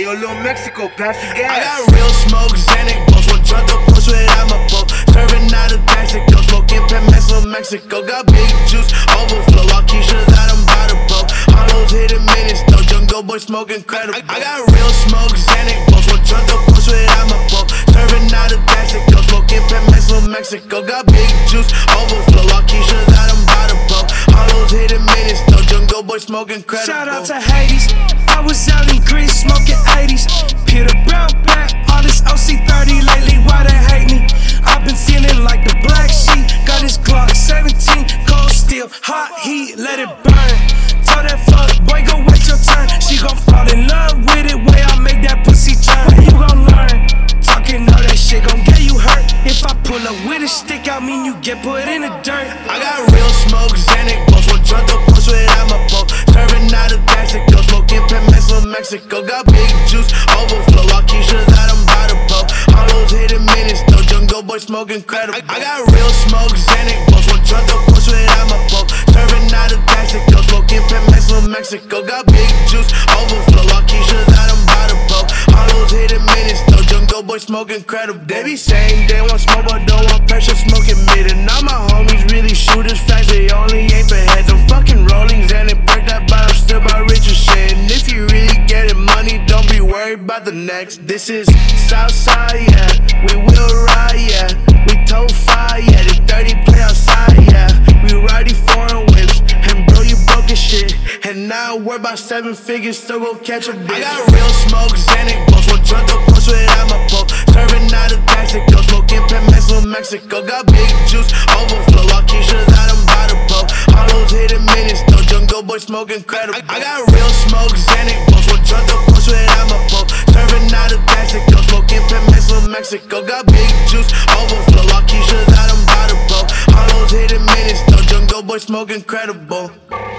yo, Lil Mexico, pass the gas. I got real smoke, Xanax, boss. One drunk up, push without my boat. Serving out of Mexico, smoking Pemex from Mexico. Got big juice, overflow. I keep shit out, I'm by the boat. All those hidden minutes, though. Jungle boy smoking incredible. I got real smoke, Xanax, boss. One drunk up, push without my boat. Serving out of Mexico, smoking Pemex from Mexico. Got big juice, overflow. I keep shit out, I'm by the boat. All those hidden minutes, though. Jungle boy smoking incredible. Shout out to Hades. I was out in Greece smoking 80s. Peter Brown back, all this OC30 lately, why they hate me? I've been feeling like the black sheep. Got this Glock 17, cold steel, hot heat, let it burn. Tell that fuck boy, go wait your turn. She gon' fall in love with it, way I make that pussy turn. When you gon' learn? Talking all that shit gon' get you hurt. If I pull up with a stick, I mean you get put in the dirt. I got real smoke, Xanax, boss. One drunk up, push without my boat. Serving out of Mexico, smoking Pemex from Mexico. Got big juice, overflow. I keep shit out, I'm by the boat. All those hidden minutes, though. Jungle boy smoking incredible. I got real smoke, Xanax, boss. One drunk up, push without my boat. Serving out of Mexico, smoking Pemex from Mexico. Got big juice, overflow. I keep shit out, I'm by the boat. All those hidden minutes, though. Jungle boy smoking incredible. They be saying they want smoke, but don't want pressure, smoking mid. And all my homies really shooters, facts, they only aim for heads. I'm fucking rollings and it break that bottom, still my richer shit. And if you really getting money, don't be worried about the next. This is Southside, yeah. We will ride, yeah. We tow fire, yeah. The 30 play outside, yeah. We ride these foreign whips, and bro, you broke as shit. And now I work about 7 figures, so go catch a bitch. I got real smoke, Xanax, boss. One drunk up, push without my boat. Serving out of Mexico, smoking Pemex from Mexico. Got big juice, overflow. I keep shit out, I'm by the boat. All those hidden minutes, though. Jungle boy smoking incredible. I got real smoke, Xanax, boss. One drunk up, push without my boat. Serving out of Mexico, smoking Pemex from Mexico. Got big juice, overflow. I keep shit out, I'm by the boat. All those hidden minutes, though. Jungle boy smoking incredible.